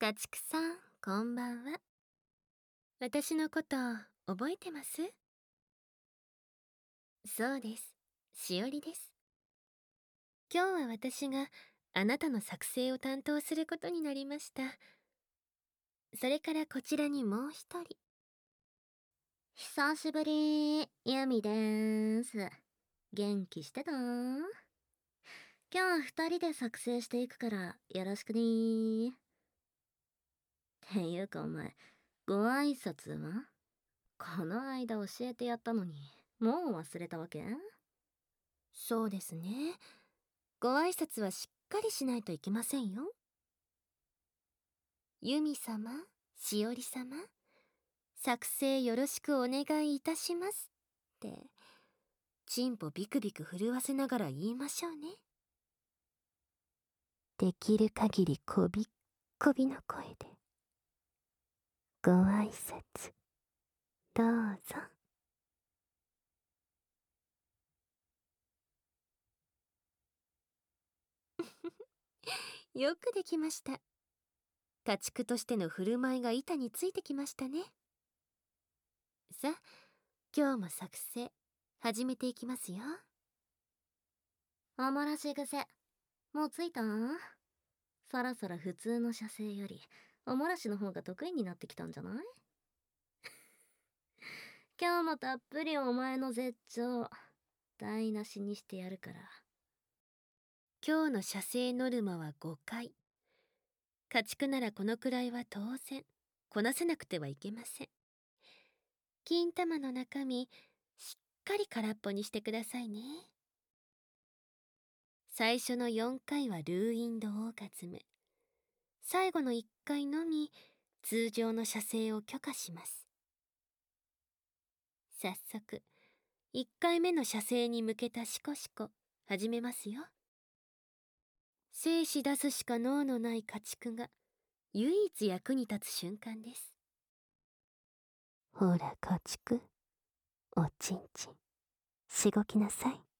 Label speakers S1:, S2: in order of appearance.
S1: 家畜さん、こんばんは。私のこと覚えてます？そうです。しおりです。今日は私があなたの作成を担当することになりました。それからこちらにもう一人。久しぶり、ユミでーす。元気してた？今日は二人で作成していくからよろしくねー。っていうかお前、ご挨拶は？この間教えてやったのに、もう忘れたわけ？そうですね。ご挨拶はしっかりしないといけませんよ。ユミ様、しおり様、作成よろしくお願いいたしますって、チンポビクビク震わせながら言いましょうね。できる限りこびっこびの声で。ご挨拶、どうぞ。よくできました。家畜としての振る舞いが板についてきましたね。さあ、今日も作成、始めていきますよ。おもらし癖、もうついた？そろそろ普通の射精より、おもらしの方が得意になってきたんじゃない？今日もたっぷりお前の絶頂、台無しにしてやるから。今日の射精ノルマは5回。家畜ならこのくらいは当然、こなせなくてはいけません。金玉の中身、しっかり空っぽにしてくださいね。最初の4回はルーインドオーガズム。最後の1回のみ、通常の射精を許可します。早速、1回目の射精に向けたシコシコ、始めますよ。精子出すしか脳のない家畜が、唯一役に立つ瞬間です。ほら家畜、おちんちん、しごきなさい。